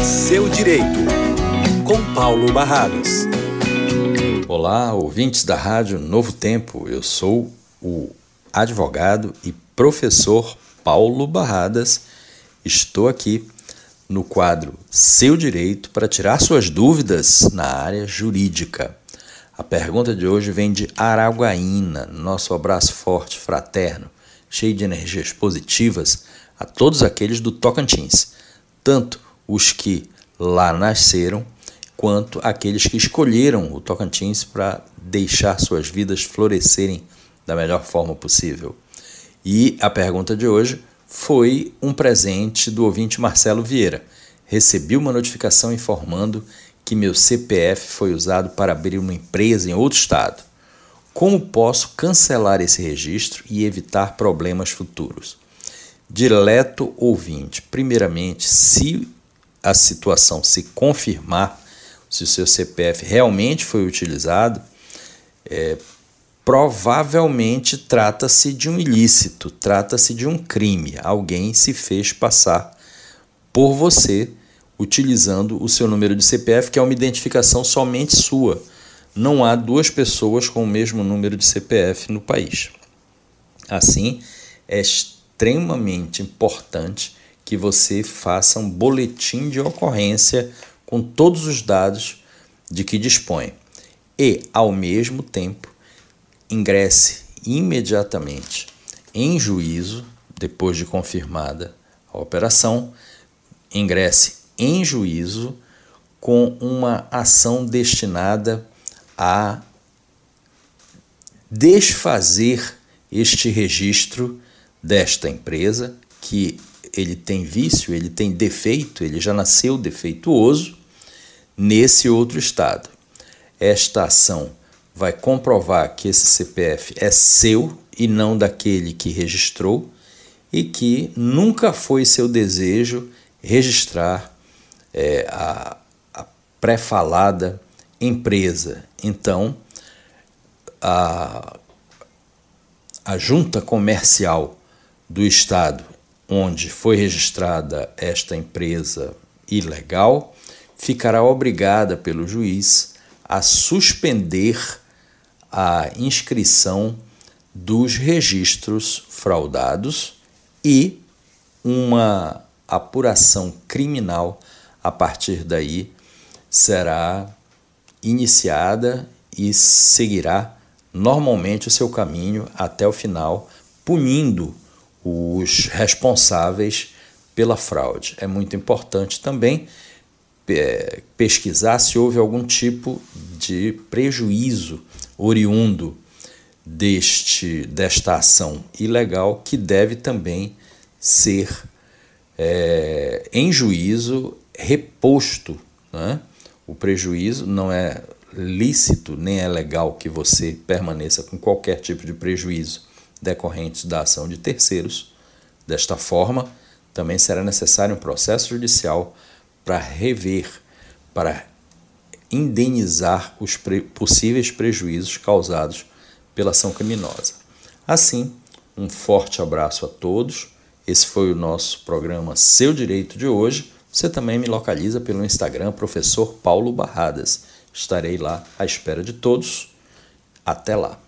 Seu Direito, com Paulo Barradas. Olá, ouvintes da Rádio Novo Tempo. Eu sou o advogado e professor Paulo Barradas. Estou aqui no quadro Seu Direito para tirar suas dúvidas na área jurídica. A pergunta de hoje vem de Araguaína. Nosso abraço forte, fraterno, cheio de energias positivas a todos aqueles do Tocantins, tanto os que lá nasceram, quanto aqueles que escolheram o Tocantins para deixar suas vidas florescerem da melhor forma possível. E a pergunta de hoje foi um presente do ouvinte Marcelo Vieira. Recebi uma notificação informando que meu CPF foi usado para abrir uma empresa em outro estado. Como posso cancelar esse registro e evitar problemas futuros? Dileto ouvinte, primeiramente, se a situação se confirmar, se o seu CPF realmente foi utilizado, provavelmente trata-se de um ilícito, trata-se de um crime. Alguém se fez passar por você utilizando o seu número de CPF, que é uma identificação somente sua. Não há duas pessoas com o mesmo número de CPF no país. Assim, é extremamente importante que você faça um boletim de ocorrência com todos os dados de que dispõe. E, ao mesmo tempo, ingresse imediatamente em juízo, depois de confirmada a operação, ingresse em juízo com uma ação destinada a desfazer este registro desta empresa, que ele tem vício, ele tem defeito, ele já nasceu defeituoso nesse outro estado. Esta ação vai comprovar que esse CPF é seu e não daquele que registrou e que nunca foi seu desejo registrar a pré-falada empresa. Então, a junta comercial do estado onde foi registrada esta empresa ilegal ficará obrigada pelo juiz a suspender a inscrição dos registros fraudados e uma apuração criminal a partir daí será iniciada e seguirá normalmente o seu caminho até o final, punindo os responsáveis pela fraude. É muito importante também pesquisar se houve algum tipo de prejuízo oriundo desta ação ilegal, que deve também ser em juízo reposto, né? O prejuízo não é lícito, nem é legal que você permaneça com qualquer tipo de prejuízo decorrentes da ação de terceiros. Desta forma, também será necessário um processo judicial para rever, para indenizar os possíveis prejuízos causados pela ação criminosa. Assim, um forte abraço a todos. Esse foi o nosso programa Seu Direito de hoje. Você também me localiza pelo Instagram, professor Paulo Barradas. Estarei lá à espera de todos. Até lá.